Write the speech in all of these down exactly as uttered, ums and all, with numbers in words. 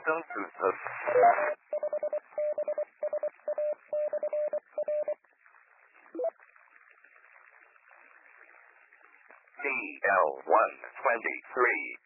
Doses. D L one twenty-three.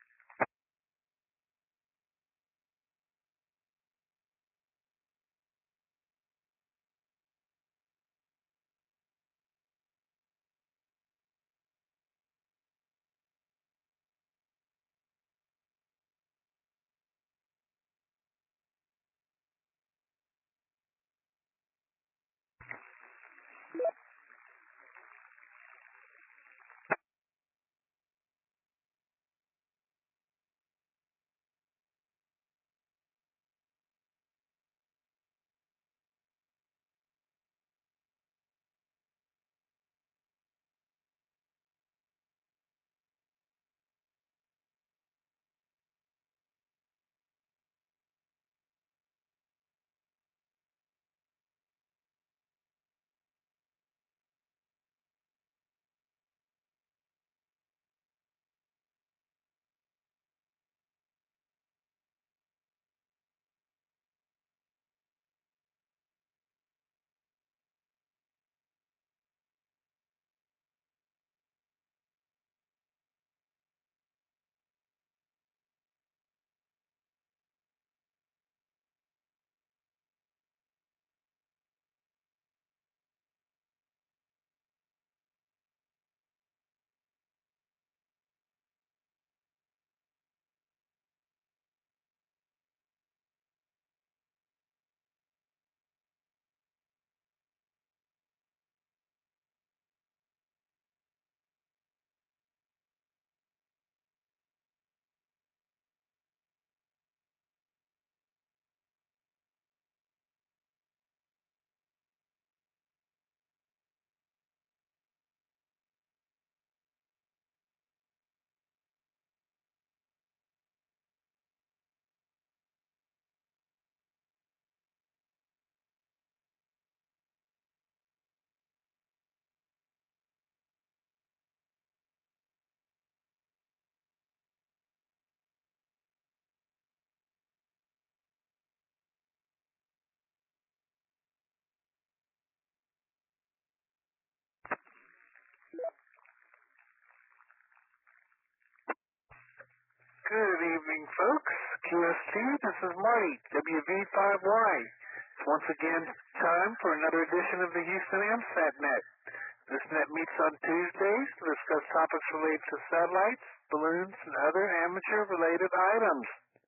Good evening, folks. Q S T, this is Marty, W V five Y. It's once again time for another edition of the Houston AMSAT Net. This net meets on Tuesdays to discuss topics related to satellites, balloons, and other amateur-related items.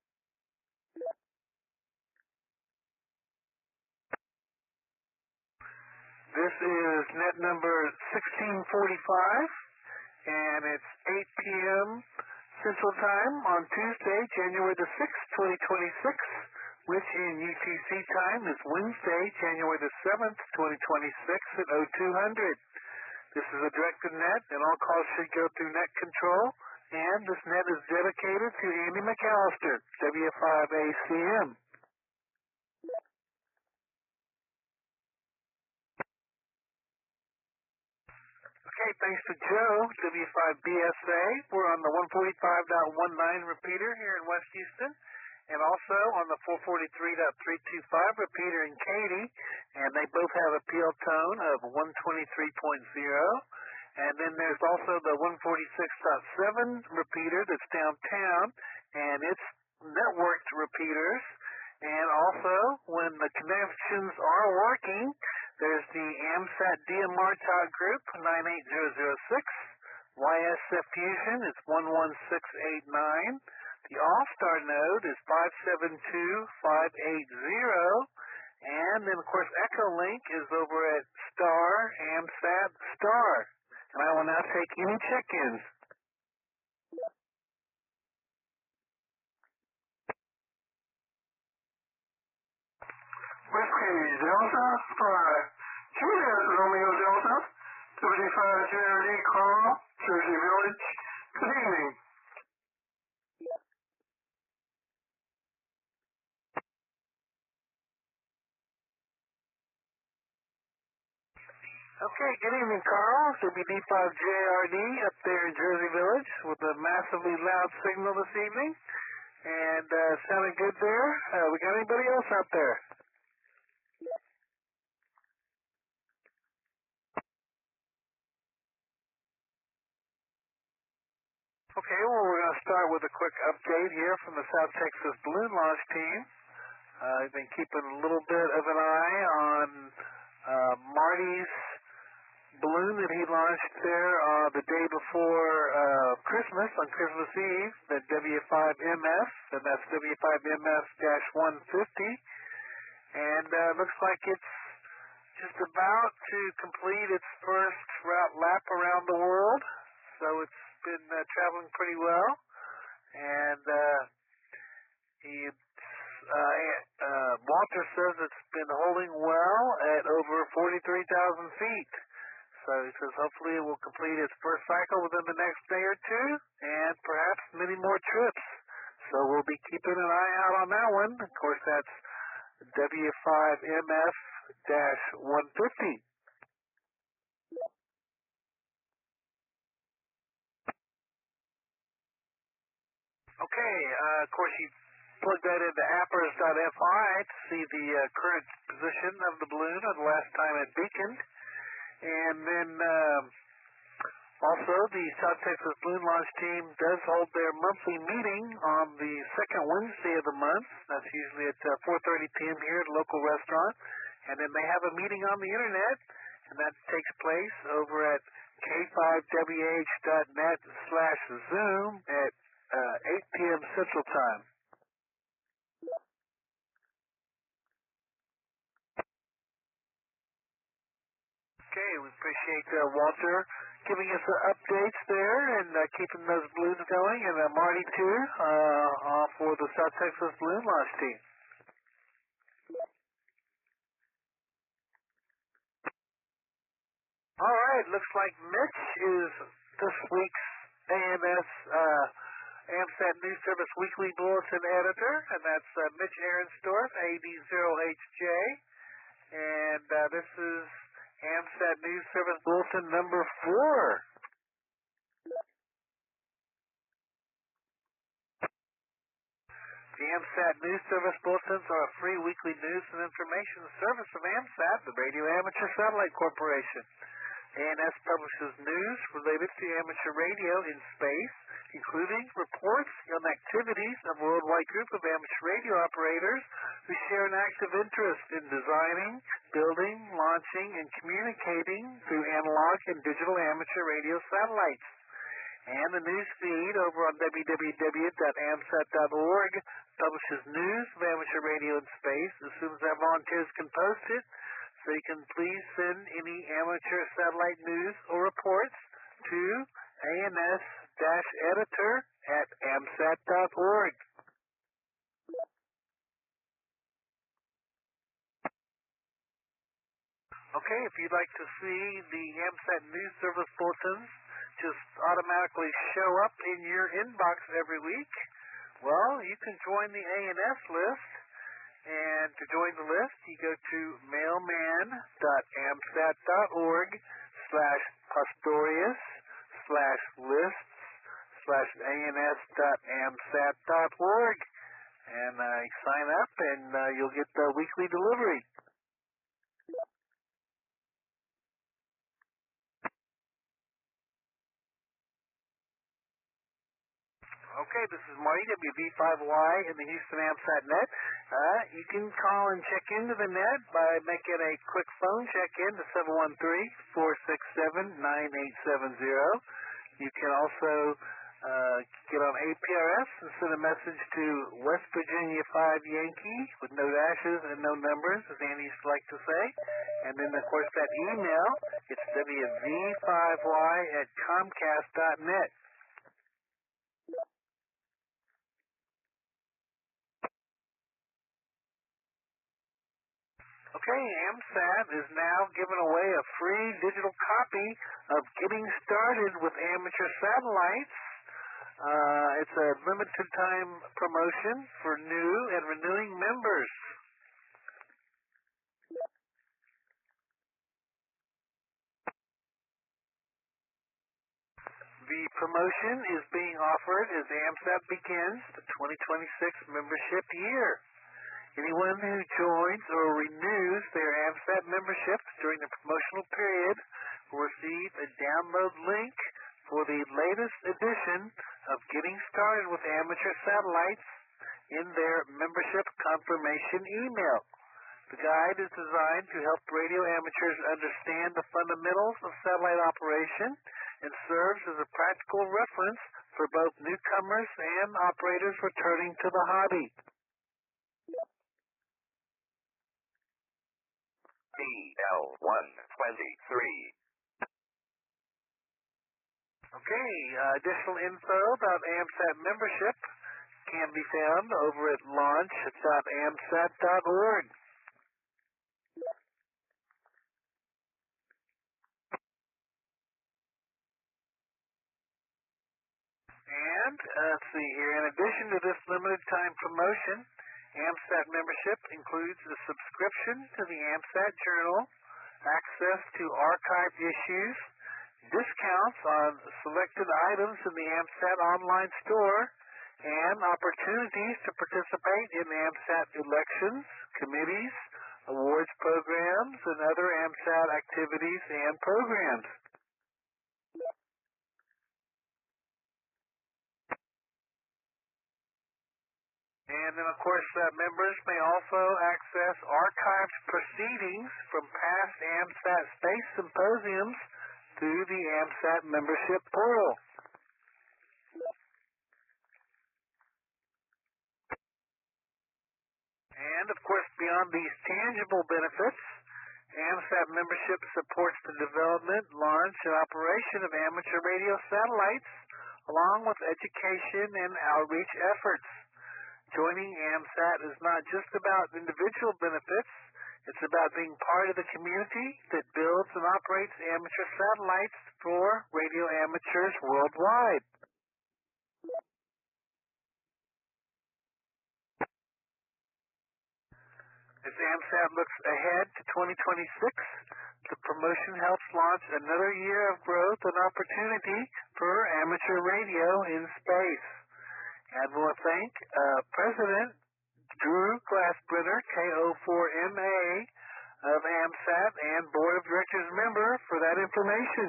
This is net number sixteen forty-five, and it's eight p m Central Time on Tuesday, January the sixth, twenty twenty-six, which in U T C time is Wednesday, January the seventh, twenty twenty-six at oh two hundred. This is a directed net, and all calls should go through net control, and this net is dedicated to Andy McAllister, W five A C M. Okay, thanks to Joe, W five B S A. We're on the one forty-five point nineteen repeater here in West Houston, and also on the four forty-three point three two five repeater in Katy, and they both have a P L tone of one twenty-three point zero. And then there's also the one forty-six point seven repeater that's downtown, and it's networked repeaters. And also, when the connections are working, there's the AMSAT D M R T O T group, nine eight zero zero six. Y S F Fusion is one one six eight nine. The All-Star node is five seven two five eight zero. And then, of course, Echolink is over at Star, AMSAT, Star. And I will now take any check-ins. Whiskey Delta five. Juliet Romeo Delta, W five J R D Carl, Jersey Village. Good evening. Okay, good evening, Carl. W D five J R D up there in Jersey Village with a massively loud signal this evening. And uh, sounding good there. Uh, we got anybody else out there? Okay, well, we're going to start with a quick update here from the South Texas Balloon Launch Team. Uh, I've been keeping a little bit of an eye on uh, Marty's balloon that he launched there uh, the day before uh, Christmas, on Christmas Eve, the W five M F, and that's W five M F one fifty. And uh, looks like it's just about to complete its first route lap around the world. So it's been uh, traveling pretty well. And uh, he, uh, uh, Walter says it's been holding well at over forty-three thousand feet. So he says hopefully it will complete its first cycle within the next day or two, and perhaps many more trips. So we'll be keeping an eye out on that one. Of course, that's W five M F one fifty. Okay, uh, of course you plug that into appers dot F I to see the uh, current position of the balloon or the last time it beaconed. And then uh, also the South Texas Balloon Launch Team does hold their monthly meeting on the second Wednesday of the month. That's usually at uh, four thirty p.m. here at a local restaurant. And then they have a meeting on the internet, and that takes place over at K five W H dot net slash Zoom at uh, eight p.m. Central Time. Okay, we appreciate uh, Walter giving us the updates there and uh, keeping those balloons going, and uh, Marty too, uh, uh, for the South Texas Balloon Launch Team. All right, looks like Mitch is this week's A M S uh, AMSAT News Service Weekly Bulletin Editor, and that's uh, Mitch Ahrenstorff, A D zero H J, and uh, this is AMSAT News Service Bulletin number four. The AMSAT News Service Bulletins are a free weekly news and information service of AMSAT, the Radio Amateur Satellite Corporation. A N S publishes news related to amateur radio in space, including reports on activities of a worldwide group of amateur radio operators who share an active interest in designing, building, launching, and communicating through analog and digital amateur radio satellites. And the news feed over on w w w dot amsat dot org publishes news of amateur radio in space as soon as our volunteers can post it. So you can please send any amateur satellite news or reports to A N S-editor at amsat dot org. Okay, if you'd like to see the AMSAT News Service Bulletins just automatically show up in your inbox every week, well, you can join the A N S list. And to join the list, you go to mailman dot amsat dot org slash pastorius slash lists slash ans dot amsat dot org. And uh, sign up, and uh, you'll get the weekly delivery. Okay, this is Marty, W V five Y in the Houston AMSAT net. Uh, you can call and check into the net by making a quick phone check-in to seven one three, four six seven, nine eight seven zero. You can also uh, get on A P R S and send a message to West Virginia five Yankee with no dashes and no numbers, as Andy used to like to say. And then, of course, that email, it's W V five Y at comcast dot net. Okay, AMSAT is now giving away a free digital copy of Getting Started with Amateur Satellites. Uh, it's a limited time promotion for new and renewing members. The promotion is being offered as AMSAT begins the twenty twenty-six membership year. Anyone who joins or renews their AMSAT membership during the promotional period will receive a download link for the latest edition of Getting Started with Amateur Satellites in their membership confirmation email. The guide is designed to help radio amateurs understand the fundamentals of satellite operation and serves as a practical reference for both newcomers and operators returning to the hobby. B L one twenty-three. Okay, uh, additional info about AMSAT membership can be found over at launch dot amsat dot org. And uh, let's see here, in addition to this limited time promotion, AMSAT membership includes a subscription to the AMSAT Journal, access to archived issues, discounts on selected items in the AMSAT online store, and opportunities to participate in AMSAT elections, committees, awards programs, and other AMSAT activities and programs. And then, of course, uh, members may also access archived proceedings from past AMSAT space symposiums through the AMSAT membership portal. And, of course, beyond these tangible benefits, AMSAT membership supports the development, launch, and operation of amateur radio satellites, along with education and outreach efforts. Joining AMSAT is not just about individual benefits, it's about being part of the community that builds and operates amateur satellites for radio amateurs worldwide. As AMSAT looks ahead to twenty twenty-six, the promotion helps launch another year of growth and opportunity for amateur radio in space. And I want to thank uh, President Drew Glassbrenner, K O four M A of AMSAT, and Board of Directors member for that information.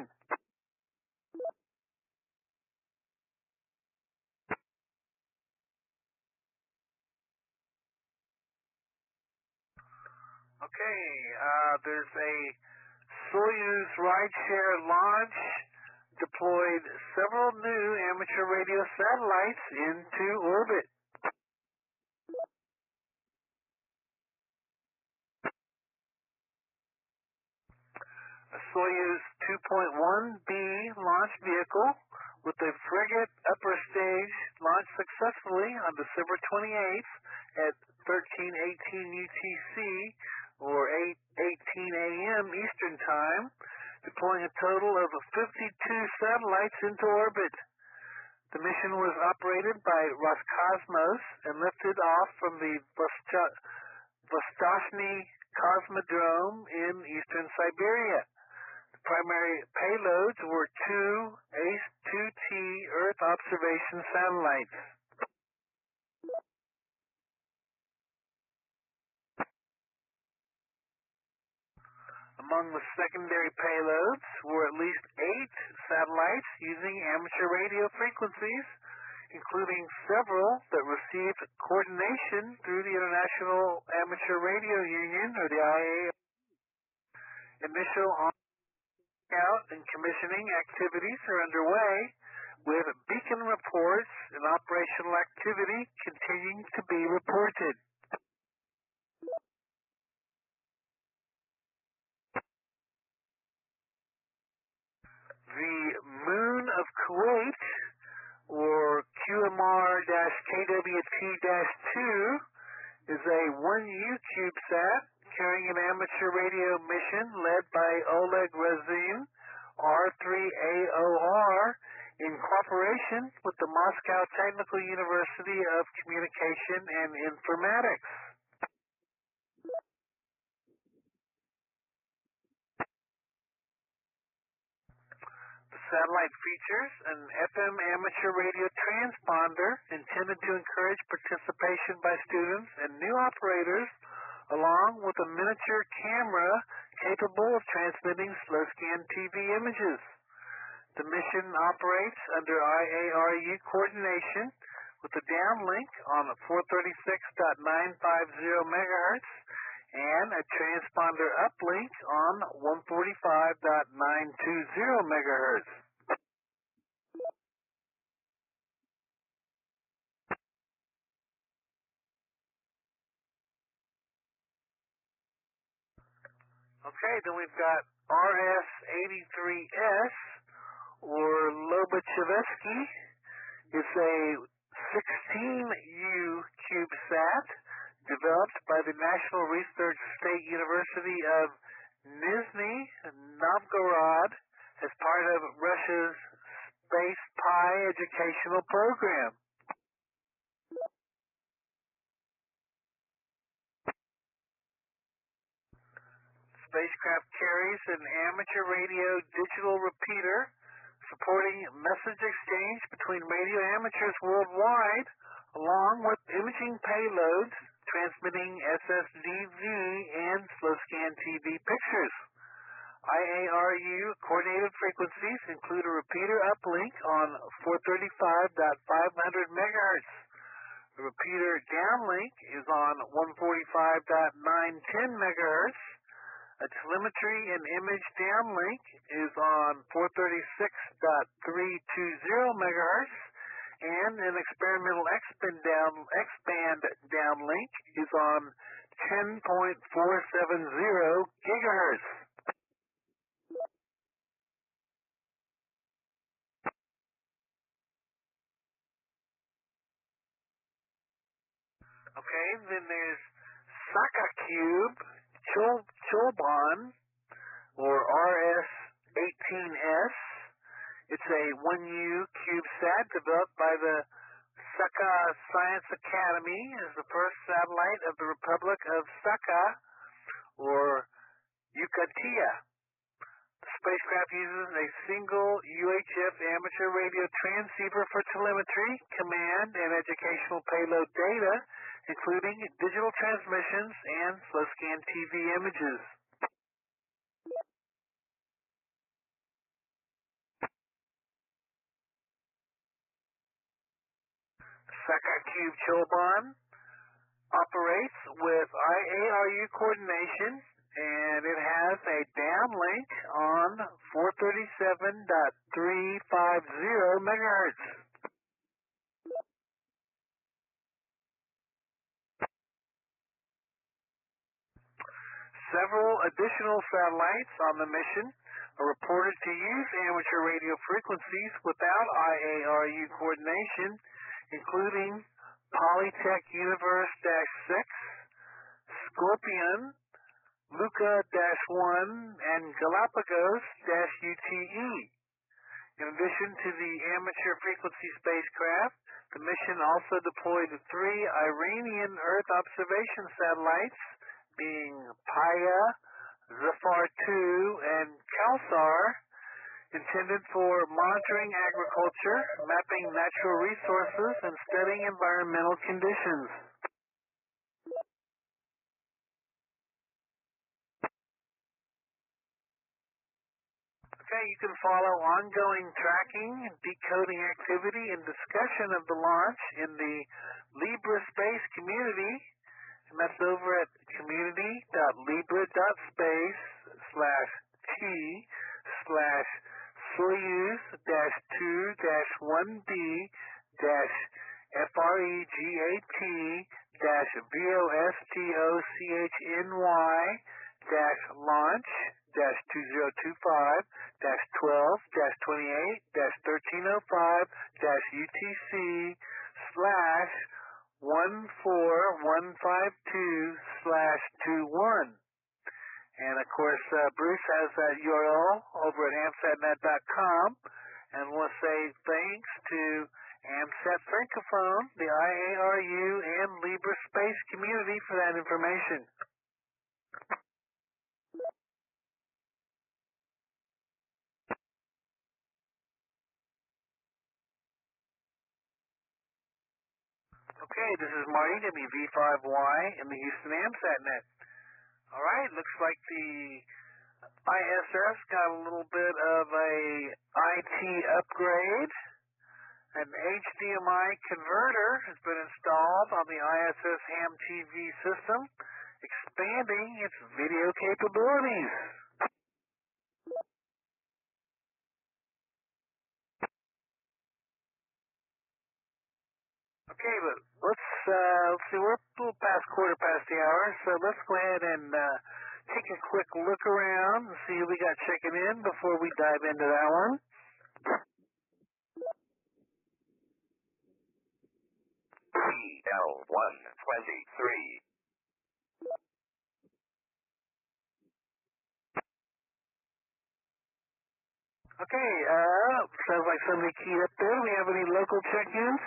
Okay, uh, there's a Soyuz rideshare launch deployed several new amateur radio satellites into orbit. A Soyuz two point one B launch vehicle with a frigate upper stage launched successfully on December twenty-eighth at thirteen eighteen U T C or eight eighteen A M Eastern Time, deploying a total of fifty-two satellites into orbit. The mission was operated by Roscosmos and lifted off from the Vostochny Cosmodrome in eastern Siberia. The primary payloads were two A C E two T Earth observation satellites. Among the secondary payloads were at least eight satellites using amateur radio frequencies, including several that received coordination through the International Amateur Radio Union, or the I A O. Initial on-out and commissioning activities are underway, with beacon reports and operational activity continuing to be reported. The Moon of Kuwait, or Q M R K W T two, is a one U CubeSat carrying an amateur radio mission led by Oleg Razin, R three A O R, in cooperation with the Moscow Technical University of Communication and Informatics. The satellite features an F M amateur radio transponder intended to encourage participation by students and new operators, along with a miniature camera capable of transmitting slow-scan T V images. The mission operates under I A R U coordination with a downlink on four thirty-six point nine five zero megahertz and a transponder uplink on one forty-five point nine two zero megahertz. Okay, then we've got R S eighty-three S, or Lobachevsky. It's a sixteen U CubeSat developed by the National Research State University of Nizhny Novgorod as part of Russia's Space Pi educational program. Spacecraft carries an amateur radio digital repeater supporting message exchange between radio amateurs worldwide, along with imaging payloads transmitting S S D V and slow-scan T V pictures. I A R U coordinated frequencies include a repeater uplink on four thirty-five point five hundred megahertz. The repeater downlink is on one forty-five point nine ten megahertz. A telemetry and image downlink is on four thirty-six point three two zero megahertz, and an experimental expand, down, expand downlink is on ten point four seven zero gigahertz. Okay, then there's SakaCube Chol Cholban, or R S eighteen S. It's a one U CubeSat developed by the Sakha Science Academy as the first satellite of the Republic of Sakha, or Yucatía. The spacecraft uses a single U H F amateur radio transceiver for telemetry, command, and educational payload data, including digital transmissions and slow-scan T V images. SakaCube Cholban operates with I A R U coordination, and it has a downlink on four thirty-seven point three five zero megahertz. Several additional satellites on the mission are reported to use amateur radio frequencies without I A R U coordination, including Polytech Universe six, Scorpion, Luca one, and Galapagos U T E. In addition to the amateur frequency spacecraft, the mission also deployed three Iranian Earth observation satellites, being Paya, Zafar two, and Kawsar, intended for monitoring agriculture, mapping natural resources, and studying environmental conditions. Okay, you can follow ongoing tracking, decoding activity, and discussion of the launch in the Libra Space community, and that's over at community.libra.space slash t slash Soyuz dash two dash one b dash FREGAT dash VOSTOCHNY dash launch dash two zero two five dash twelve dash twenty-eight dash thirteen oh five dash U T C slash one four one five two slash two one. And of course, uh, Bruce has that U R L over at amsatnet dot com, and we'll say thanks to AMSAT Francophone, the I A R U, and Libra Space community for that information. Okay, this is Marty, W V five Y, in the Houston AMSAT net. All right, looks like the I S S got a little bit of a I T upgrade. An H D M I converter has been installed on the I S S ham T V system, expanding its video capabilities. Okay, but let's, uh, let's see, we're a little past quarter past the hour, so let's go ahead and uh, take a quick look around and see who we got checking in before we dive into that one. P L one twenty-three. Okay, uh, sounds like somebody keyed up there. Do we have any local check-ins?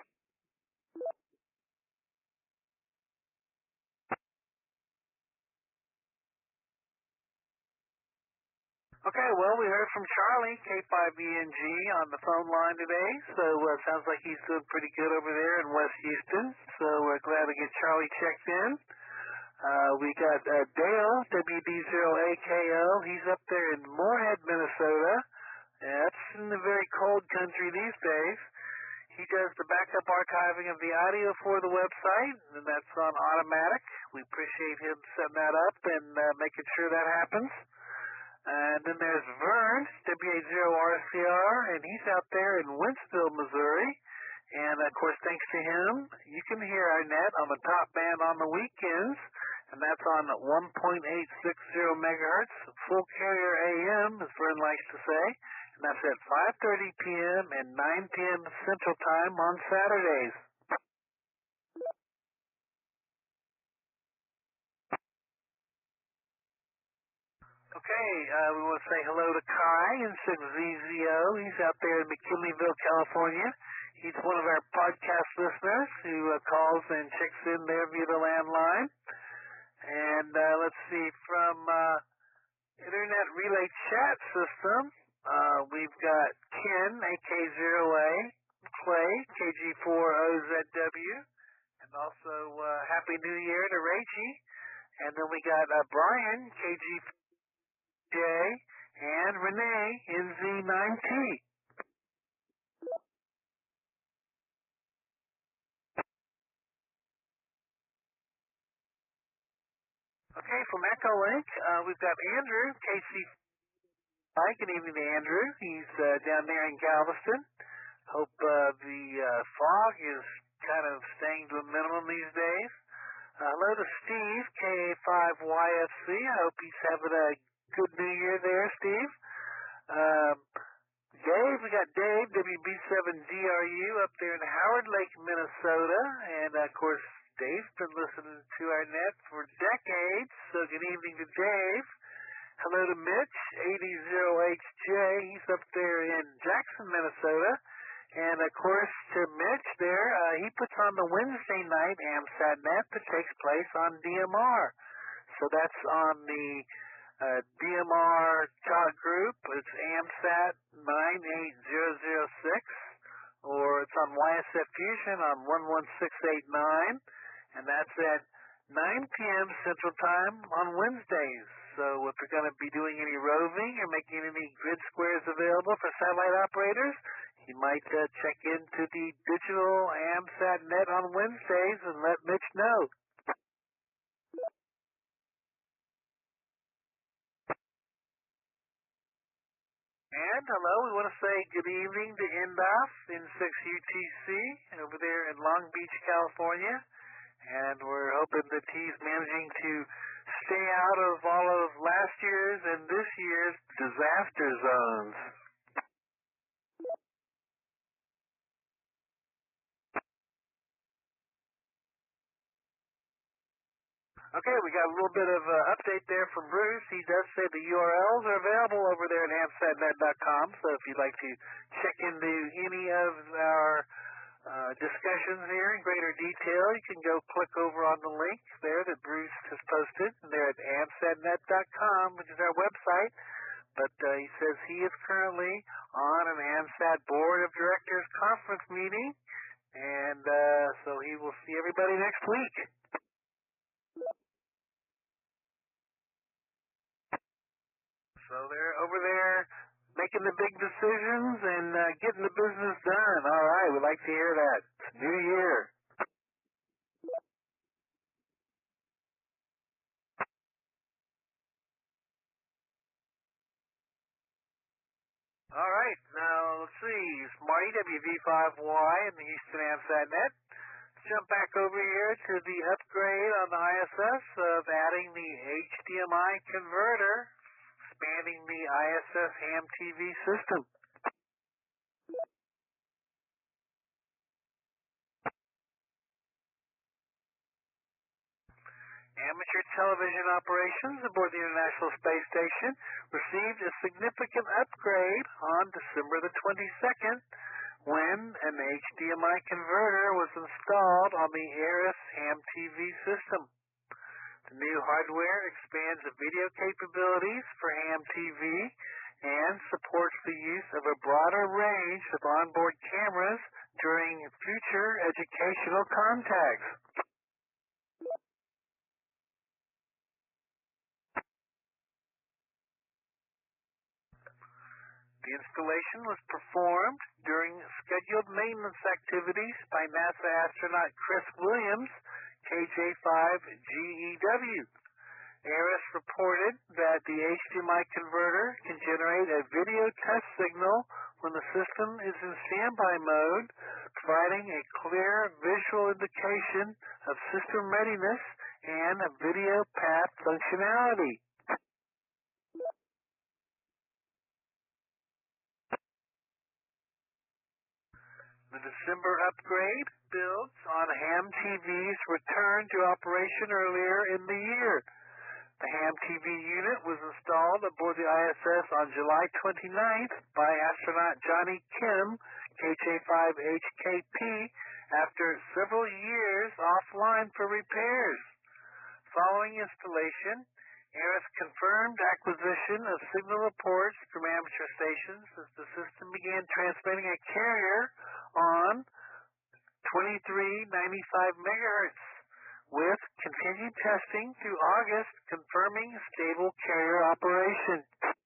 Okay, well, we heard from Charlie, K five E N G, on the phone line today, so uh, sounds like he's doing pretty good over there in West Houston, so we're glad to get Charlie checked in. Uh, we got uh, Dale, W D zero A K O, he's up there in Moorhead, Minnesota. That's in the very cold country these days. He does the backup archiving of the audio for the website, and that's on automatic. We appreciate him setting that up and uh, making sure that happens. And then there's Vern, W A zero R C R, and he's out there in Wentzville, Missouri. And, of course, thanks to him, you can hear our net on the top band on the weekends, and that's on one point eight six zero megahertz, full carrier A M, as Vern likes to say, and that's at five thirty p.m. and nine p.m. Central Time on Saturdays. Okay, uh, we want to say hello to Kai in six Z Z O. He's out there in McKinleyville, California. He's one of our podcast listeners who uh, calls and checks in there via the landline. And uh, let's see, from uh, Internet Relay Chat System, uh, we've got Ken, A K zero A, Clay, K G four O Z W, and also uh, Happy New Year to Rachie. And then we got uh, Brian, K G J, and Renee, N Z nine T. Okay, from Echolink, uh, we've got Andrew, K C. Hi, good evening to Andrew. He's uh, down there in Galveston. Hope uh, the uh, fog is kind of staying to a minimum these days. Uh, hello to Steve, K A five Y F C. I hope he's having a good New Year there, Steve. Um, Dave, we got Dave, W B seven D R U, up there in Howard Lake, Minnesota. And, of course, Dave's been listening to our net for decades, so good evening to Dave. Hello to Mitch, A D zero H J. He's up there in Jackson, Minnesota. And, of course, to Mitch there, uh, he puts on the Wednesday night AMSAT net that takes place on D M R. So that's on the uh, D M R talk group. It's AMSAT nine eight zero zero six, or it's on Y S F Fusion on one one six eight nine, and that's at nine p.m. Central Time on Wednesdays. So if you're going to be doing any roving or making any grid squares available for satellite operators, you might uh, check into the digital AMSAT net on Wednesdays and let Mitch know. And hello, we want to say good evening to Indoff in six U T C over there in Long Beach, California. And we're hoping that he's managing to stay out of all of last year's and this year's disaster zones. Okay, we got a little bit of uh, update there from Bruce. He does say the U R Ls are available over there at amsat net dot com, so if you'd like to check into any of our uh, discussions here in greater detail, you can go click over on the link there that Bruce has posted. They're at amsat net dot com, which is our website. But uh, he says he is currently on an AMSAT Board of Directors conference meeting And uh, so he will see everybody next week. So they're over there making the big decisions and uh, getting the business done. All right, we'd like to hear that. It's New Year. All right, now let's see. It's Marty, W V five Y in the Houston AMSAT net. Let's jump back over here to the upgrade on the I S S of adding the H D M I converter, expanding the I S S ham T V system. Amateur television operations aboard the International Space Station received a significant upgrade on December the twenty-second when an H D M I converter was installed on the ARISS ham T V system. The new hardware expands the video capabilities for ham T V and supports the use of a broader range of onboard cameras during future educational contacts. The installation was performed during scheduled maintenance activities by NASA astronaut Chris Williams, K J five G E W. ARISS reported that the H D M I converter can generate a video test signal when the system is in standby mode, providing a clear visual indication of system readiness and a video path functionality. The December upgrade builds on ham T V's return to operation earlier in the year. The ham T V unit was installed aboard the I S S on July twenty-ninth by astronaut Johnny Kim, K J five H K P, after several years offline for repairs. Following installation, ARISS confirmed acquisition of signal reports from amateur stations as the system began transmitting a carrier on twenty-three ninety-five megahertz, with continued testing through August confirming stable carrier operation.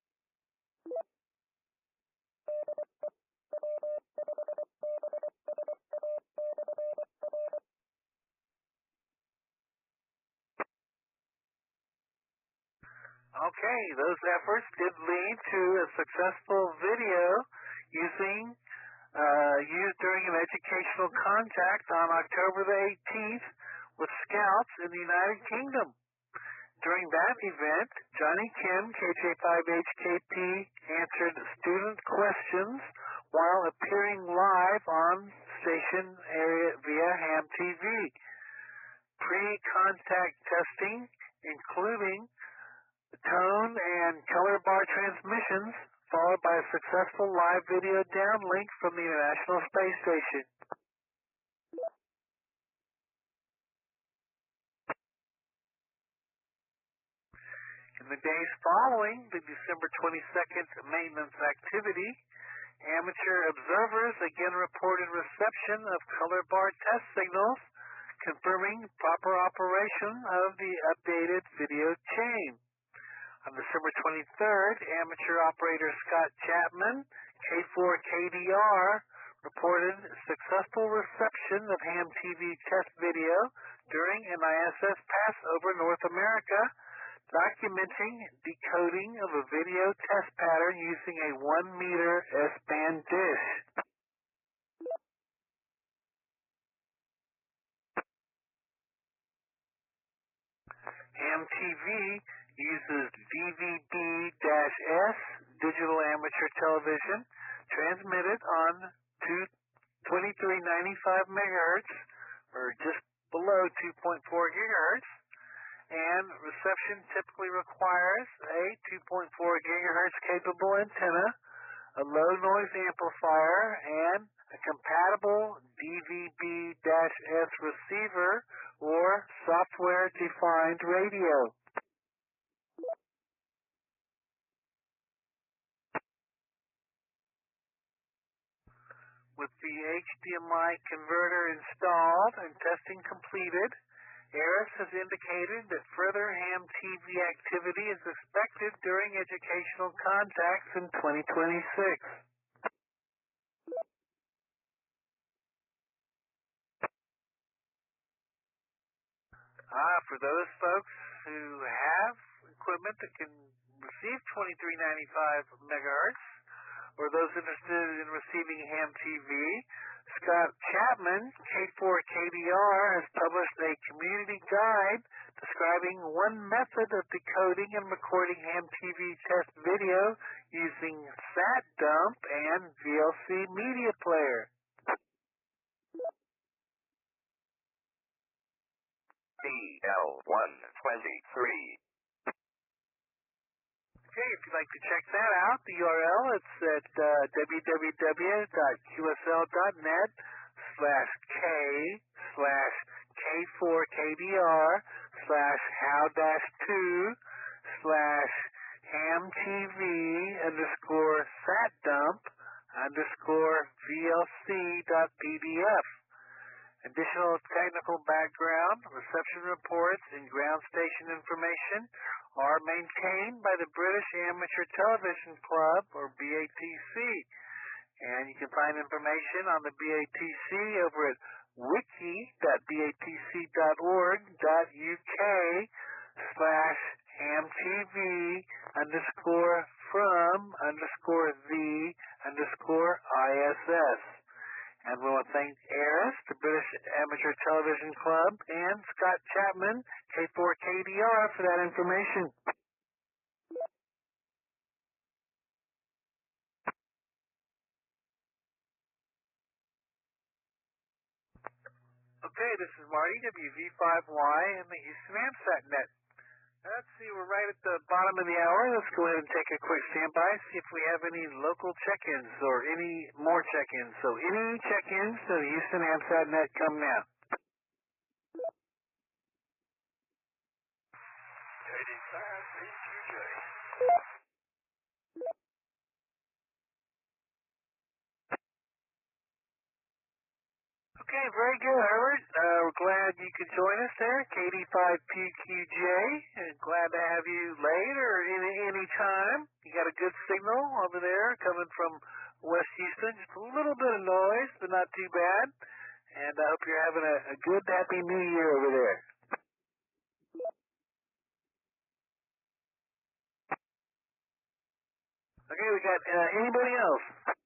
Okay, those efforts did lead to a successful video using uh, used during an educational contact on October the eighteenth with scouts in the United Kingdom. During that event, Johnny Kim, K J five H K P, answered student questions while appearing live on station area via ham T V. Pre-contact testing, including tone and color bar transmissions, followed by a successful live video downlink from the International Space Station. In the days following the December twenty-second maintenance activity, amateur observers again reported reception of color bar test signals, confirming proper operation of the updated video chain. On December twenty-third, amateur operator Scott Chapman, K four K D R, reported successful reception of ham T V test video during an I S S pass over North America, documenting decoding of a video test pattern using a one meter S-band dish. ham T V uses D V B S digital amateur television transmitted on twenty-three ninety-five megahertz, or just below two point four gigahertz, and reception typically requires a two point four gigahertz capable antenna, a low noise amplifier, and a compatible D V B S receiver or software-defined radio. With the H D M I converter installed and testing completed, ARRIS has indicated that further ham T V activity is expected during educational contacts in twenty twenty-six. Ah, for those folks who have equipment that can receive twenty-three ninety-five megahertz, or those interested in receiving ham T V, Scott Chapman, K four K D R, has published a community guide describing one method of decoding and recording ham T V test video using SatDump and V L C Media Player. B L one twenty-three. Okay, if you'd like to check that out, the U R L, it's at uh, www.qsl.net slash K slash K4KDR slash how dash two slash hamtv underscore satdump underscore VLC dot PDF. Additional technical background, reception reports, and ground station information are maintained by the British Amateur Television Club, or B A T C. And you can find information on the B A T C over at wiki dot batc.org.uk slash hamtv underscore from underscore the underscore ISS. And we want to thank ARRIS, the British Amateur Television Club, and Scott Chapman, K four K D R, for that information. Okay, this is Marty, W V five Y, and the Houston AMSAT Net. Let's see, we're right at the bottom of the hour. Let's go ahead and take a quick standby, see if we have any local check-ins or any more check-ins. So any check-ins to the Houston AMSAT Net come now. eighty-five B Q J. Okay, very good, Herbert. Uh, we're glad you could join us there, K D five P Q J. And glad to have you late or any, any time. You got a good signal over there coming from West Houston. Just a little bit of noise, but not too bad. And I hope you're having a, a good, happy new year over there. Okay, we got uh, anybody else?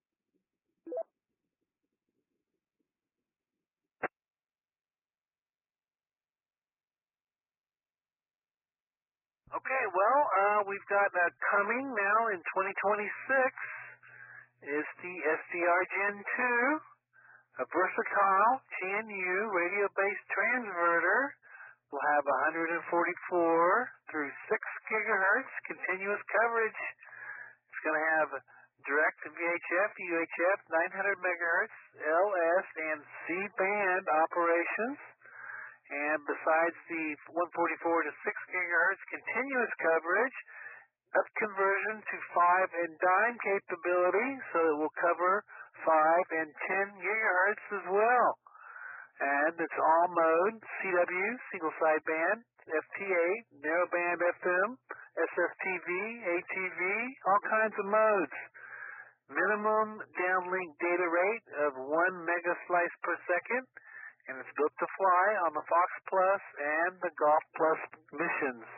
Okay, well, uh, we've got uh, coming now in twenty twenty-six is the S D R Gen two, a versatile G N U radio-based transverter. Will have one hundred forty-four through six gigahertz continuous coverage. It's going to have direct V H F, U H F, nine hundred megahertz, L S, and C band operations. And besides the one forty-four to six gigahertz continuous coverage, up conversion to five and dime capability, so it will cover five and ten gigahertz as well. And it's all mode, C W, single sideband, F T eight, narrowband F M, S F T V, A T V, all kinds of modes. Minimum downlink data rate of one megaslice per second. And it's built to fly on the Fox Plus and the Golf Plus missions.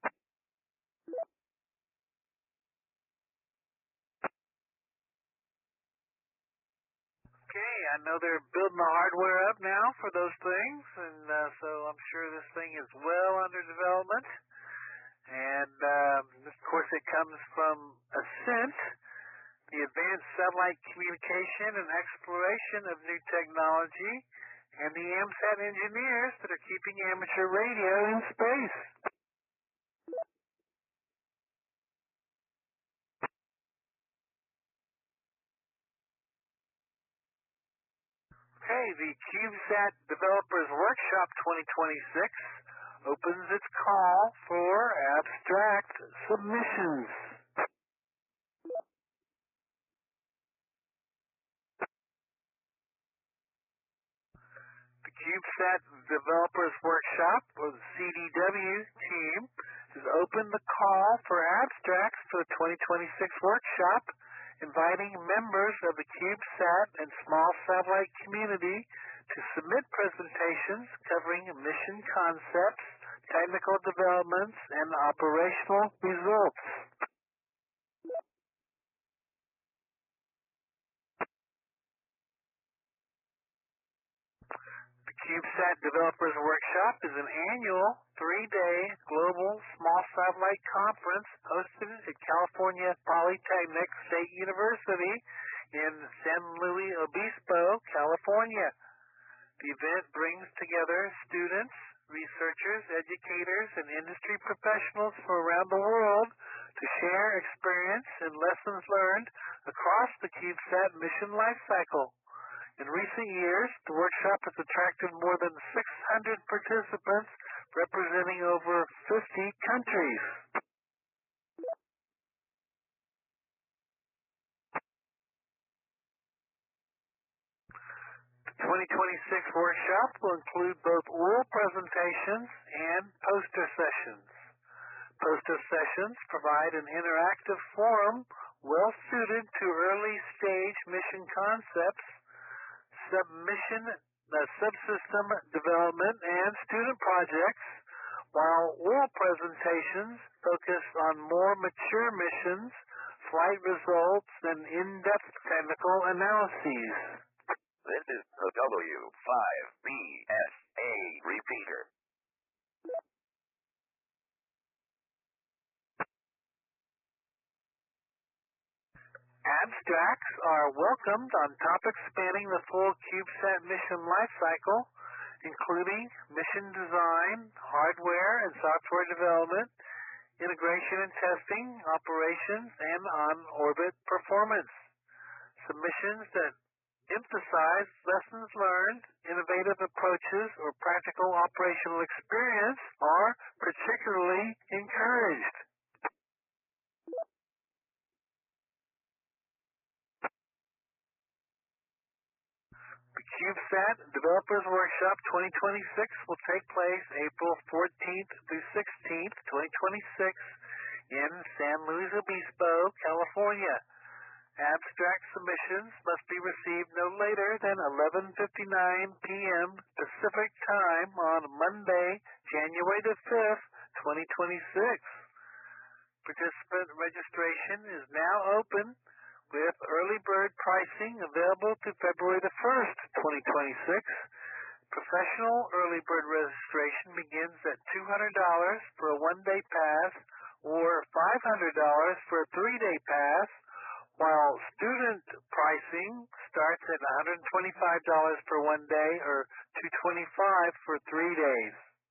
Okay, I know they're building the hardware up now for those things, and uh, so I'm sure this thing is well under development. And um, of course, it comes from Ascent, the Advanced Satellite Communication and Exploration of New Technology, and the AMSAT engineers that are keeping amateur radio in space. Okay, the CubeSat Developers Workshop twenty twenty-six opens its call for abstract submissions. CubeSat Developers Workshop, or the C D W team, has opened the call for abstracts for the twenty twenty-six workshop, inviting members of the CubeSat and small satellite community to submit presentations covering mission concepts, technical developments, and operational results. The CubeSat Developers Workshop is an annual three-day global small satellite conference hosted at California Polytechnic State University in San Luis Obispo, California. The event brings together students, researchers, educators, and industry professionals from around the world to share experience and lessons learned across the CubeSat mission lifecycle. In recent years, the workshop has attracted more than six hundred participants representing over fifty countries. The twenty twenty-six workshop will include both oral presentations and poster sessions. Poster sessions provide an interactive forum well suited to early-stage mission concepts, submission, uh, subsystem development, and student projects, while oral presentations focus on more mature missions, flight results, and in-depth technical analyses. This is the W five B S A repeater. Abstracts are welcomed on topics spanning the full CubeSat mission lifecycle, including mission design, hardware and software development, integration and testing, operations, and on-orbit performance. Submissions that emphasize lessons learned, innovative approaches, or practical operational experience are particularly encouraged. The CubeSat Developers Workshop twenty twenty-six will take place April fourteenth through sixteenth, twenty twenty-six in San Luis Obispo, California. Abstract submissions must be received no later than eleven fifty-nine p.m. Pacific Time on Monday, January the fifth, twenty twenty-six. Participant registration is now open, with early bird pricing available to February the first, twenty twenty-six. Professional early bird registration begins at two hundred dollars for a one-day pass or five hundred dollars for a three-day pass, while student pricing starts at one hundred twenty-five dollars for one day or two hundred twenty-five dollars for three days.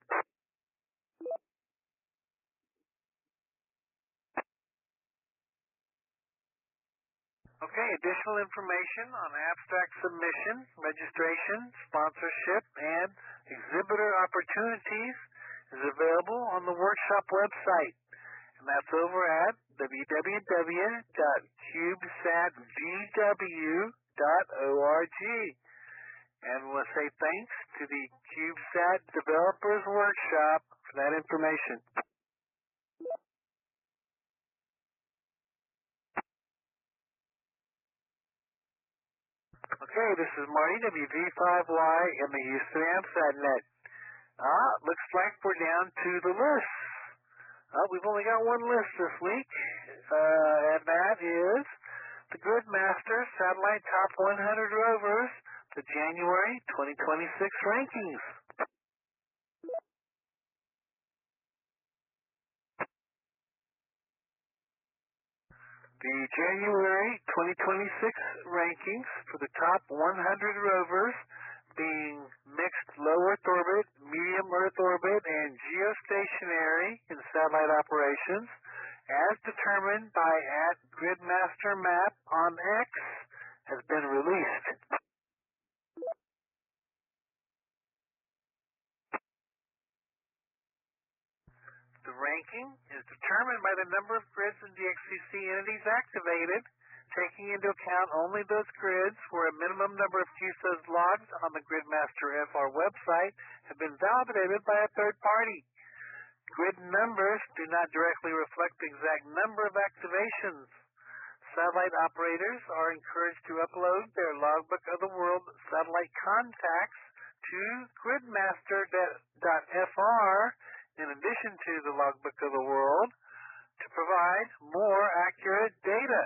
Okay, additional information on abstract submission, registration, sponsorship, and exhibitor opportunities is available on the workshop website, and that's over at w w w dot cubesat v w dot org. And we'll say thanks to the CubeSat Developers Workshop for that information. Okay, this is Marty, W V five Y, in the Houston AMSAT net. Ah, looks like we're down to the list. Uh, we've only got one list this week, uh, and that is the Gridmaster Satellite Top one hundred Rovers, the January twenty twenty-six rankings. The January twenty twenty-six rankings for the top one hundred rovers, being mixed low Earth orbit, medium Earth orbit, and geostationary in satellite operations, as determined by at Gridmaster Map on X, has been released. The ranking is determined by the number of grids and D X C C entities activated, taking into account only those grids where a minimum number of Q S Os logged on the Gridmaster F R website have been validated by a third party. Grid numbers do not directly reflect the exact number of activations. Satellite operators are encouraged to upload their Logbook of the World satellite contacts to gridmaster dot F R in addition to the Logbook of the World to provide more accurate data.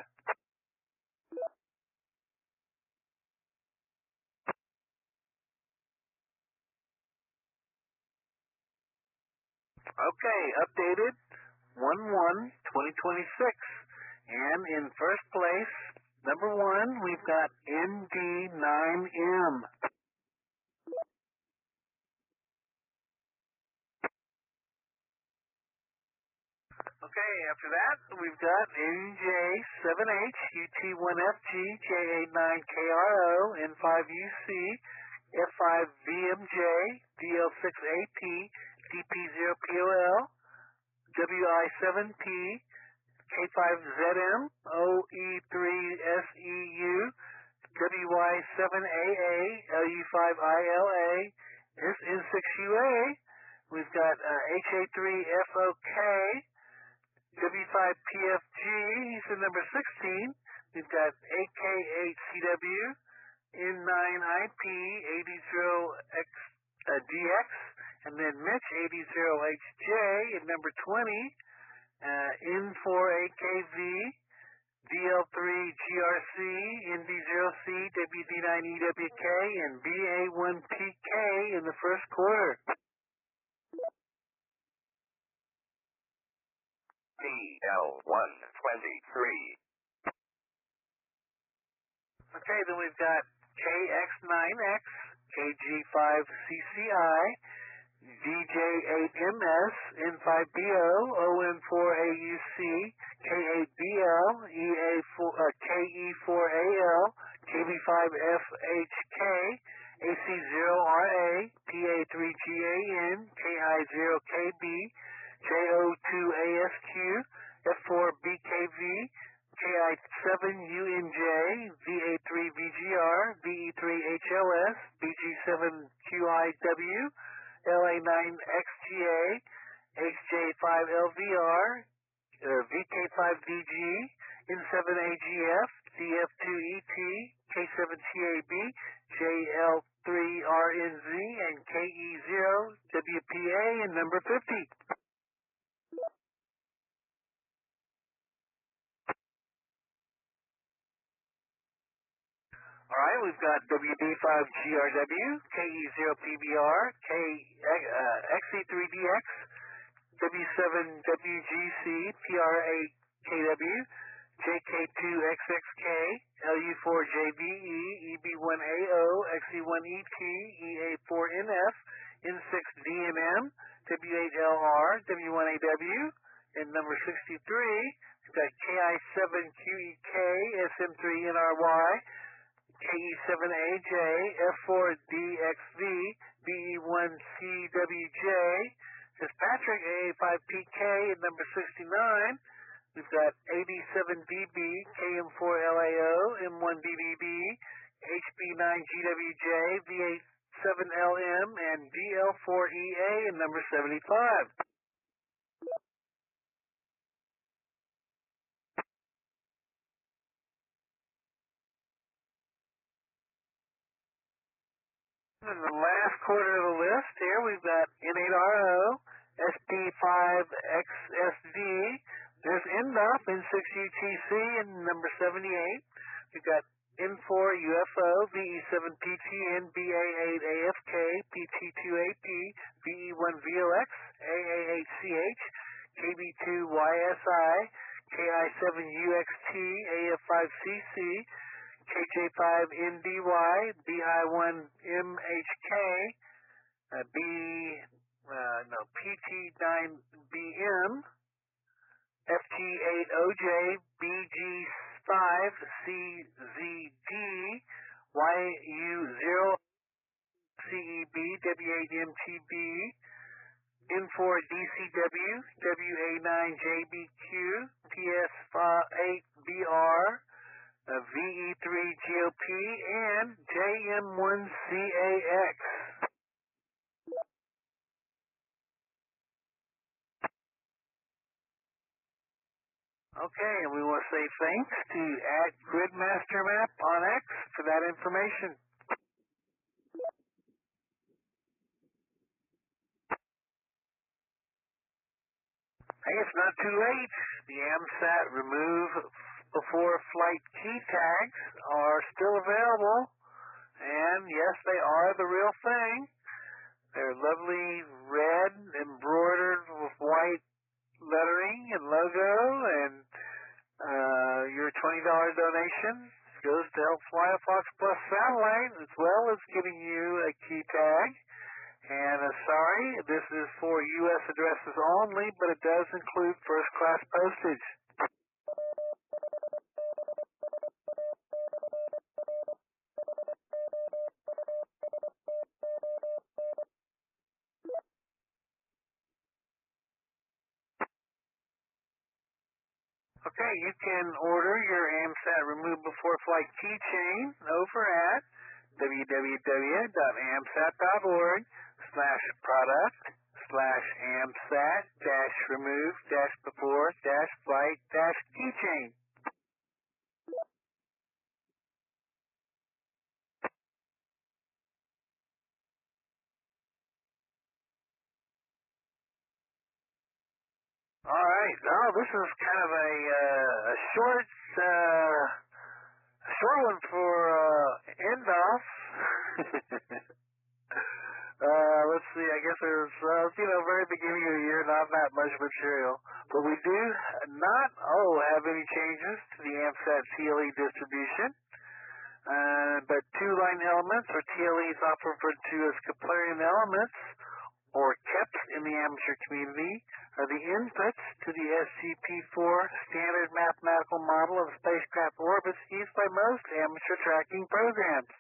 Okay, updated one one twenty twenty-six. And in first place, number one, we've got N D nine M. Okay, after that, we've got N J seven H, U T one F G, J eight nine K R O, N five U C, F five V M J, D L six A P, D P zero P O L, W I seven P, K five Z M, O E three S E U, W Y seven A A, L U five I L A, N six U A, we've got uh, H A three F O K, W five P F G, he's the number sixteen, we've got A K eight C W, N nine I P, eighty X D X, and then Mitch eighty H J at number twenty, uh, N four A K V, D L three G R C, N D zero C, W D nine E W K, and B A one P K in the first quarter. D L one twenty-three. Okay, then we've got K X nine X, K G five C C I, D J eight M S, N five B O, O N four A U C, K eight B L, E A four, uh, K E four A L, K B five F H K, A C zero R A, P A three G A N, K I zero K B, J O two A S Q, F four B K V, K I seven U N J, V A three V G R, V E three H L S, B G seven Q I W, L A nine X G A, H J five L V R, uh, V K five D G, N seven A G F, D F two E T, K seven T A B, J L three R N Z, and K E zero W P A, and number fifty. All right, we've got W D five G R W, K E zero P B R, K, uh, X E three D X, W seven W G C, P R eight K W, J K two X X K, L U four J B E, E B one A O, X E one E T, E A four N F, N six D M M, W eight L R, W one A W, and number sixty-three, we've got K I seven Q E K, S M three N R Y, K E seven A J, F four D X V, B E one C W J, Fitzpatrick A A five P K, and number sixty-nine, we've got A D seven D B, K M four L A O, M one B B B, H B nine G W J, V eight seven L M, and D L four E A, and number seventy-five. In the last quarter of the list here, we've got N eight R O, S P five X S D, there's N D O F, N six U T C, and number seventy-eight. We've got N four U F O, V E seven P T N, B A eight A F K, P T two A P, V E one V O X, A A eight C H, K B two Y S I, K I seven U X T, A F five C C, K J five N D Y, B I one M H K, uh, B, uh, no, P T nine B M, F G eight O J, B G five C Z D, Y U zero C E B, W eight M T B, N four D C W, W A nine J B Q, P S eight B R, O P, and J M one C A X. Okay, and we want to say thanks to at GridMasterMap on X for that information. Hey, it's not too late. The AMSAT remove before flight key tags are still available, and yes, they are the real thing. They're lovely red embroidered with white lettering and logo, and uh, your twenty dollars donation goes to help fly a Fox Plus satellite, as well as giving you a key tag. And uh, sorry, this is for U S addresses only, but it does include first-class postage. Okay, you can order your AMSAT Remove Before Flight keychain over at www.amsat.org slash product slash AMSAT dash remove dash before dash flight dash keychain. All right. Oh, this is kind of a, uh, a short, uh, short one for uh, Indoff. uh, let's see. I guess there's, uh, you know, very beginning of the year, not that much material, but we do not oh have any changes to the AMSAT T L E distribution. Uh, but two line elements, or T L Es, often referred to as Keplerian elements, or K E Ps in the amateur community, are the inputs to the S G P four standard mathematical model of spacecraft orbits used by most amateur tracking programs.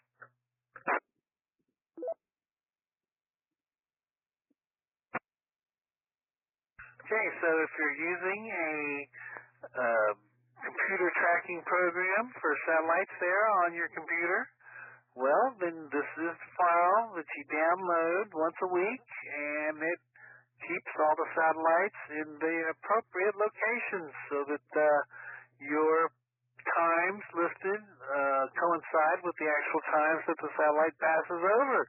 Okay, so if you're using a uh, computer tracking program for satellites there on your computer, well, then this is the file that you download once a week, and it keeps all the satellites in the appropriate locations so that uh, your times listed uh, coincide with the actual times that the satellite passes over.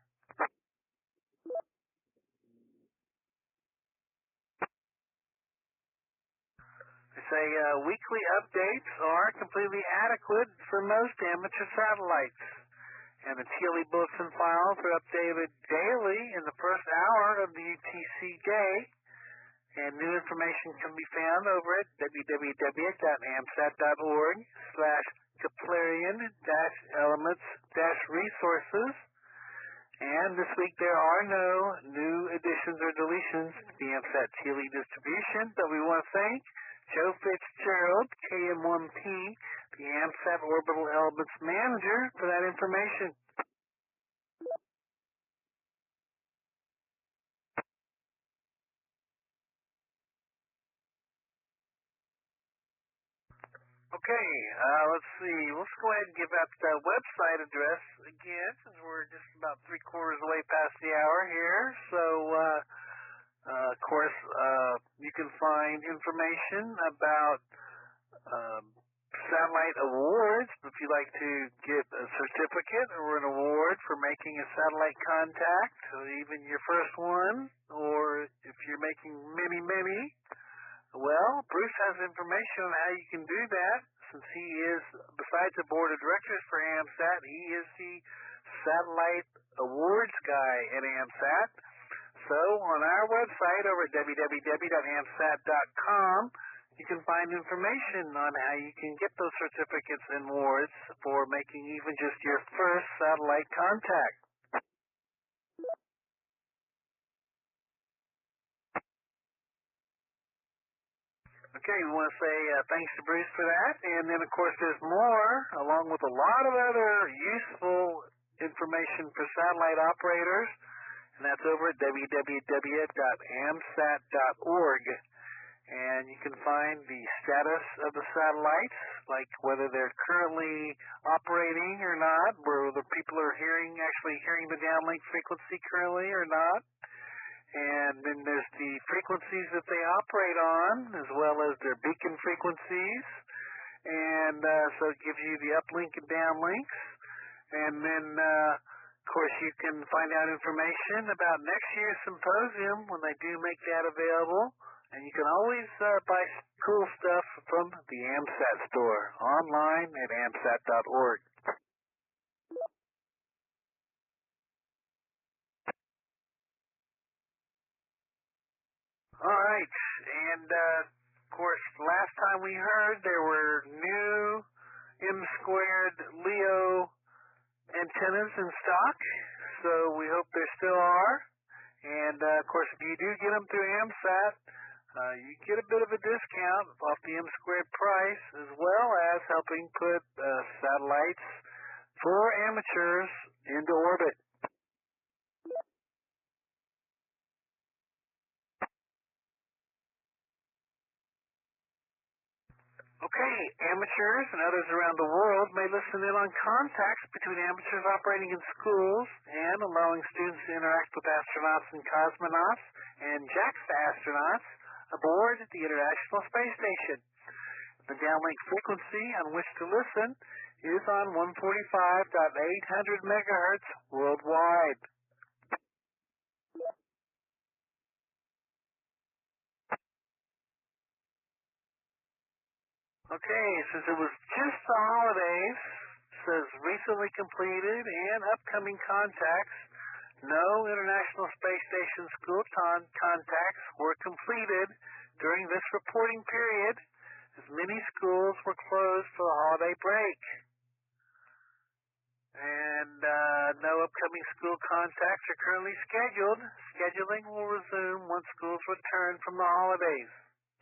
They say uh, weekly updates are completely adequate for most amateur satellites. And the T L E bulletin files are updated daily in the first hour of the U T C day. And new information can be found over at www.amsat.org slash Keplerian dash elements dash resources. And this week there are no new additions or deletions to the AMSAT T L E distribution, but we want to thank Joe Fitzgerald, K M one P, the AMSAT Orbital Elements Manager, for that information. Okay, uh, let's see. Let's go ahead and give out the website address again, since we're just about three quarters of the way past the hour here. So, uh, uh, of course, uh, you can find information about um, satellite awards. If you'd like to get a certificate or an award for making a satellite contact, or even your first one, or if you're making many, many, well, Bruce has information on how you can do that, since he is, besides the board of directors for AMSAT, he is the satellite awards guy at AMSAT. So on our website over at w w w dot amsat dot com, you can find information on how you can get those certificates and awards for making even just your first satellite contact. Okay, we want to say uh, thanks to Bruce for that. And then, of course, there's more, along with a lot of other useful information for satellite operators, and that's over at w w w dot amsat dot org. And you can find the status of the satellites, like whether they're currently operating or not, whether people are hearing, actually hearing the downlink frequency currently or not. And then there's the frequencies that they operate on, as well as their beacon frequencies. And uh, so it gives you the uplink and downlinks. And then, uh, of course, you can find out information about next year's symposium when they do make that available. And you can always uh, buy cool stuff from the AMSAT store online at amsat dot org. All right, and uh, of course, last time we heard there were new M squared LEO antennas in stock, so we hope there still are. And uh, of course, if you do get them through AMSAT, uh, you get a bit of a discount off the M squared price, as well as helping put uh, satellites for amateurs into orbit. Okay, amateurs and others around the world may listen in on contacts between amateurs operating in schools and allowing students to interact with astronauts and cosmonauts and JAXA astronauts aboard the International Space Station. The downlink frequency on which to listen is on one forty-five point eight hundred megahertz worldwide. Okay, since it was just the holidays, says recently completed and upcoming contacts, no International Space Station school con- contacts were completed during this reporting period, as many schools were closed for the holiday break. And uh, no upcoming school contacts are currently scheduled. Scheduling will resume once schools return from the holidays.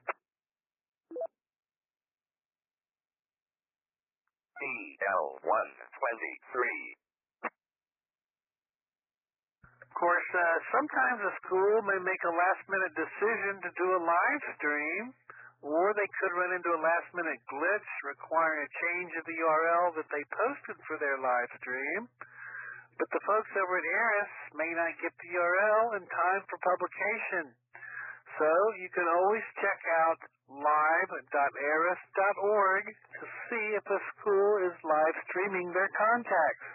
B L one twenty-three. Of course, uh, sometimes a school may make a last-minute decision to do a live stream, or they could run into a last-minute glitch requiring a change of the U R L that they posted for their live stream. But the folks over at ARISS may not get the U R L in time for publication. So you can always check out live dot aris dot org to see if a school is live streaming their contacts.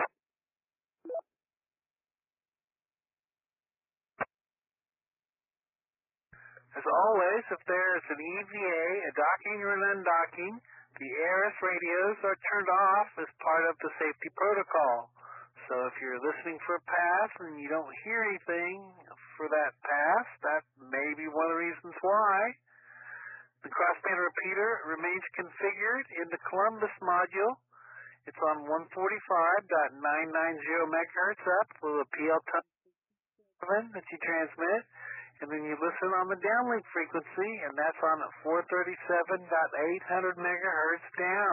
As always, if there is an E V A, a docking or an undocking, the ARISS radios are turned off as part of the safety protocol. So if you're listening for a pass and you don't hear anything for that pass, that may be one of the reasons why. The crossband repeater remains configured in the Columbus module. It's on one forty-five point nine nine zero megahertz up with a P L seven that you transmit. And then you listen on the downlink frequency, and that's on four thirty-seven point eight hundred megahertz down.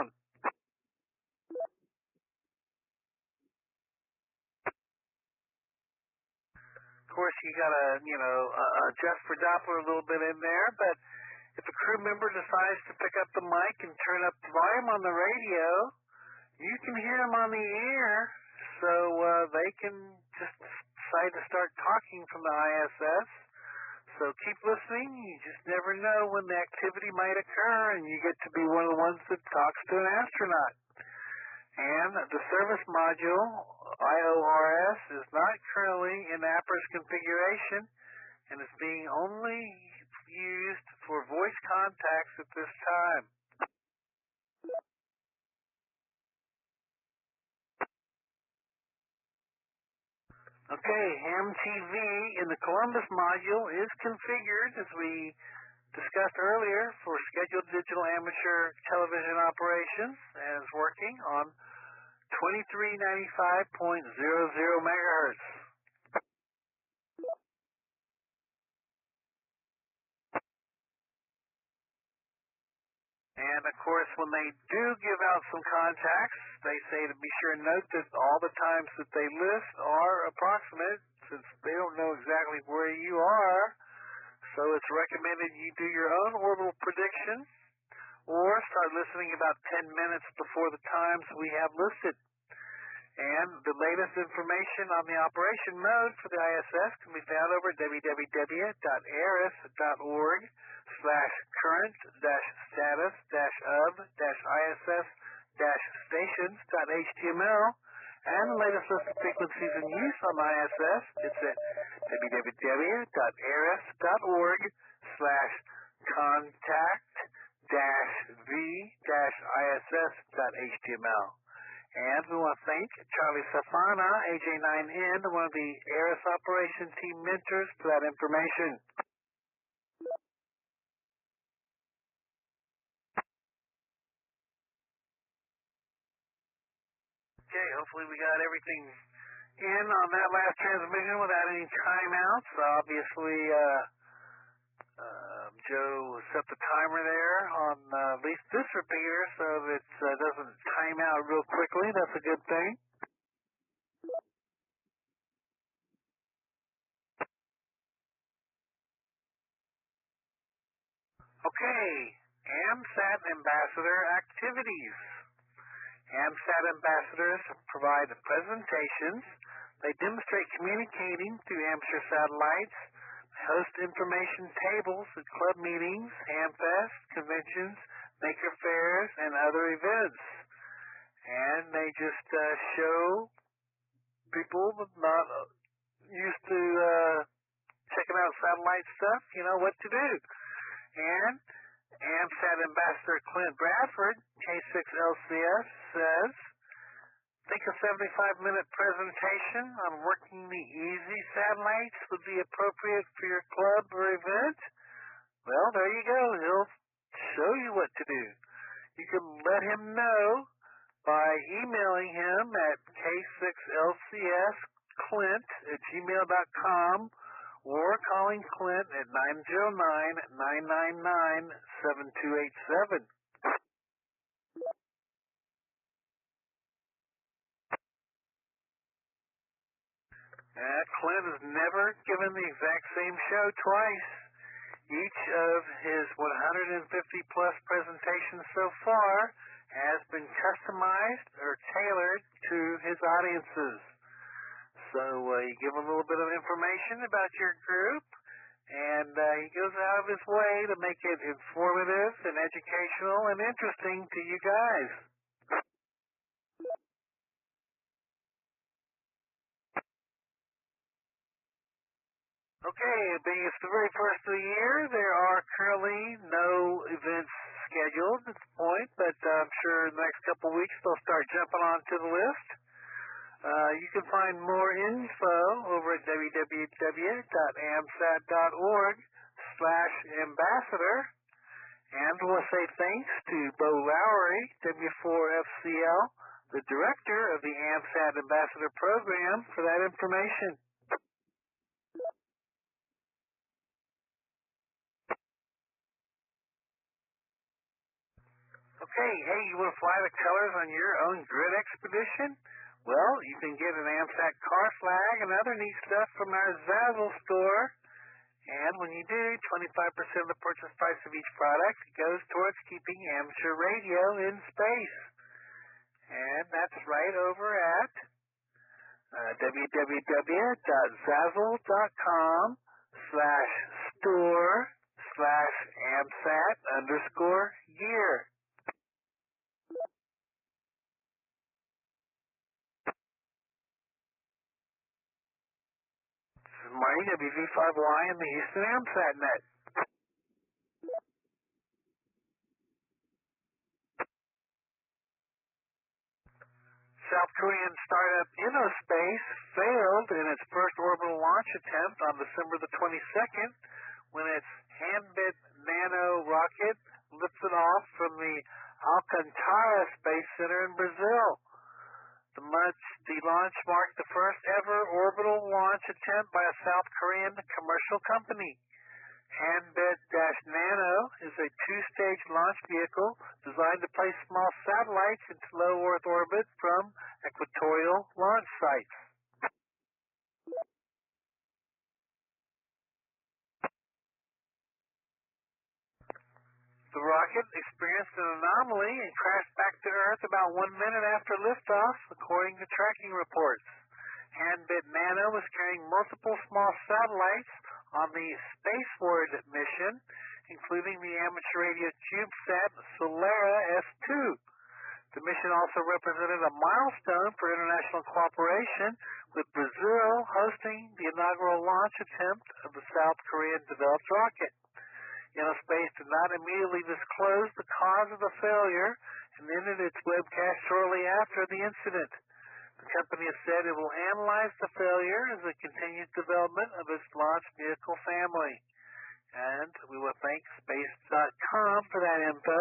Of course, you gotta, you know, uh, adjust for Doppler a little bit in there, but if a crew member decides to pick up the mic and turn up the volume on the radio, you can hear them on the air, so uh, they can just decide to start talking from the I S S. So keep listening. You just never know when the activity might occur, and you get to be one of the ones that talks to an astronaut. And the service module, I O R S, is not currently in APRIS configuration, and is being only used for voice contacts at this time. Okay, Ham T V in the Columbus module is configured, as we discussed earlier, for scheduled digital amateur television operations, and is working on twenty-three ninety-five point zero zero megahertz. And, of course, when they do give out some contacts, they say to be sure to note that all the times that they list are approximate, since they don't know exactly where you are. So it's recommended you do your own orbital prediction or start listening about ten minutes before the times we have listed. And the latest information on the operation mode for the I S S can be found over at w w w dot aris dot org slash current dash status dash of dash I S S dash stations dot h t m l. And the latest list of frequencies in use on I S S, it's at w w w dot aris dot org slash contact dash v dash I S S dot h t m l. And we want to thank Charlie Safana, A J nine N, one of the ARIS Operation Team mentors, for that information. Okay, hopefully we got everything in on that last transmission without any timeouts. Obviously, uh, uh, Joe set the timer there on uh, at least this repeater so that it uh, doesn't time out real quickly. That's a good thing. Okay, AMSAT Ambassador activities. AMSAT ambassadors provide presentations. They demonstrate communicating through Amsher satellites, host information tables at club meetings, AmFest, conventions, maker fairs, and other events. And they just uh, show people not used to uh, checking out satellite stuff, you know, what to do. And AMSAT Ambassador Clint Bradford, K six L C S, says, think a seventy-five minute presentation on working the easy satellites would be appropriate for your club or event? Well, there you go. He'll show you what to do. You can let him know by emailing him at k six l c s clint at gmail dot com or calling Clint at nine zero nine, nine nine nine, seven two eight seven. Uh, Clint has never given the exact same show twice. Each of his one hundred fifty plus presentations so far has been customized or tailored to his audiences. So uh, you give him a little bit of information about your group, and uh, he goes out of his way to make it informative and educational and interesting to you guys. Okay, being it's the very first of the year, there are currently no events scheduled at this point, but uh, I'm sure in the next couple of weeks they'll start jumping onto the list. Uh, you can find more info over at w w w dot amsat dot org slash ambassador. And we'll say thanks to Bo Lowry, W four F C L, the director of the AMSAT Ambassador Program, for that information. Okay, hey, you want to fly the colors on your own grid expedition? Well, you can get an AMSAT car flag and other neat stuff from our Zazzle store. And when you do, twenty-five percent of the purchase price of each product goes towards keeping amateur radio in space. And that's right over at uh, w w w dot zazzle dot com slash store slash AMSAT underscore gear. Marty, W V five Y in the Houston AMSAT net. South Korean startup InnoSpace failed in its first orbital launch attempt on December the twenty-second when its Hanbit Nano rocket lifted off from the Alcantara Space Center in Brazil. The, much, the launch marked the first ever orbital launch attempt by a South Korean commercial company. Hanbit-Nano is a two-stage launch vehicle designed to place small satellites into low Earth orbit from equatorial launch sites. The rocket experienced an anomaly and crashed back to Earth about one minute after liftoff, according to tracking reports. Handbit Nano was carrying multiple small satellites on the Spaceward mission, including the amateur radio CubeSat Solera S two. The mission also represented a milestone for international cooperation, with Brazil hosting the inaugural launch attempt of the South Korean-developed rocket. Innospace did not immediately disclose the cause of the failure and ended its webcast shortly after the incident. The company has said it will analyze the failure as it continues development of its launch vehicle family. And we will thank space dot com for that info.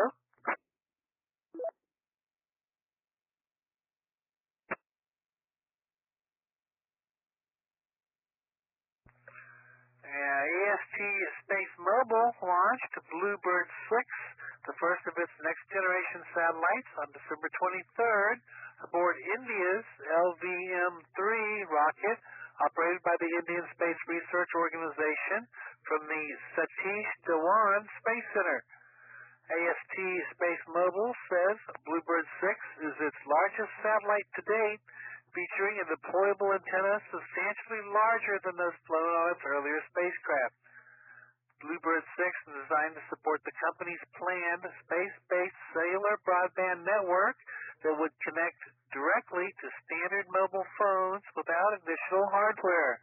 Uh, A S T Space Mobile launched Bluebird six, the first of its next-generation satellites, on December twenty-third aboard India's L V M three rocket, operated by the Indian Space Research Organization from the Satish Dhawan Space Center. A S T Space Mobile says Bluebird six is its largest satellite to date, featuring a deployable antenna substantially larger than those flown on its earlier spacecraft. Bluebird six is designed to support the company's planned space-based cellular broadband network that would connect directly to standard mobile phones without additional hardware.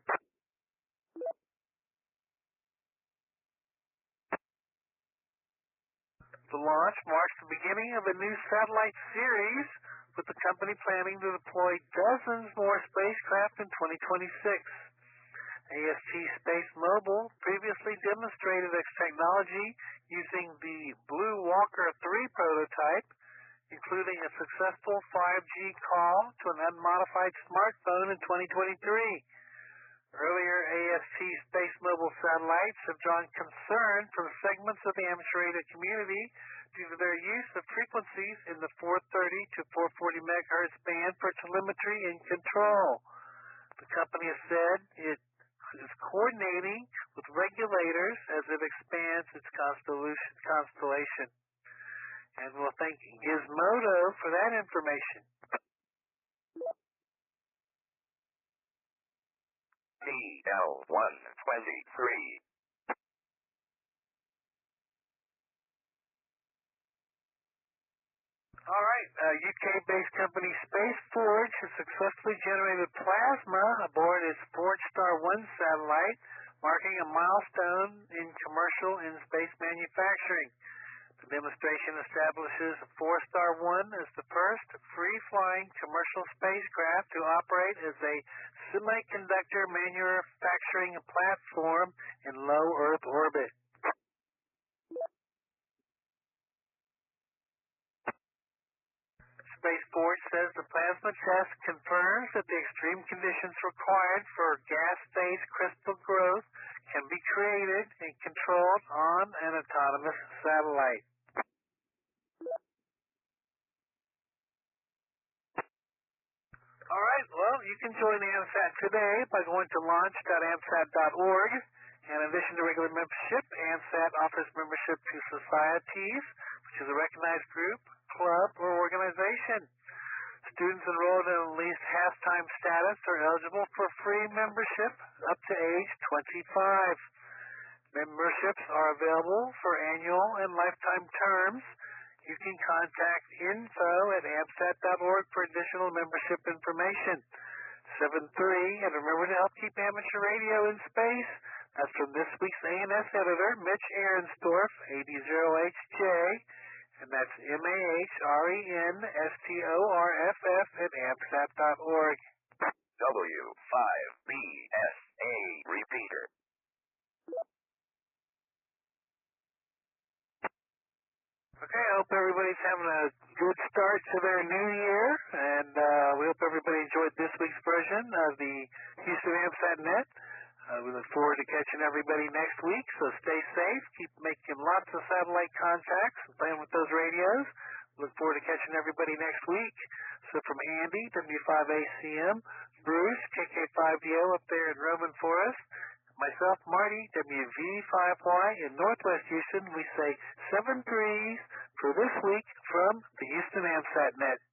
The launch marks the beginning of a new satellite series, with the company planning to deploy dozens more spacecraft in twenty twenty-six. A S T Space Mobile previously demonstrated its technology using the Blue Walker three prototype, including a successful five G call to an unmodified smartphone in twenty twenty-three. Earlier A S T Space Mobile satellites have drawn concern from segments of the amateur radio community due to their use of frequencies in the four thirty to four forty megahertz band for telemetry and control. The company has said it is coordinating with regulators as it expands its constellation. And we'll thank Gizmodo for that information. D L one twenty-three. All right, uh, U K-based company Spaceforge has successfully generated plasma aboard its Forge Star one satellite, marking a milestone in commercial in-space manufacturing. The demonstration establishes Four Star one as the first free-flying commercial spacecraft to operate as a semiconductor manufacturing platform in low Earth orbit. Spaceforge says the plasma test confirms that the extreme conditions required for gas phase crystal growth can be created and controlled on an autonomous satellite. All right, well, you can join AMSAT today by going to launch dot amsat dot org. In addition to regular membership, AMSAT offers membership to societies, which is a recognized group, club, or organization. Students enrolled in at least half-time status are eligible for free membership up to age twenty-five. Memberships are available for annual and lifetime terms. You can contact info at amsat dot org for additional membership information. seven three, and remember to help keep amateur radio in space. That's from this week's A N S editor, Mitch Ahrenstorff, A D zero H J, and that's M A H R E N S T O R F F at amsat dot org. W five B S A repeater. Okay, I hope everybody's having a good start to their new year, and uh, we hope everybody enjoyed this week's version of the Houston AMSAT Net. Uh, we look forward to catching everybody next week, so stay safe, keep making lots of satellite contacts, and playing with those radios. We look forward to catching everybody next week. So from Andy, W five A C M, Bruce, K K five D O up there in Roman Forest, myself, Marty, W V five Y in Northwest Houston, we say seven threes for this week from the Houston AMSAT Net.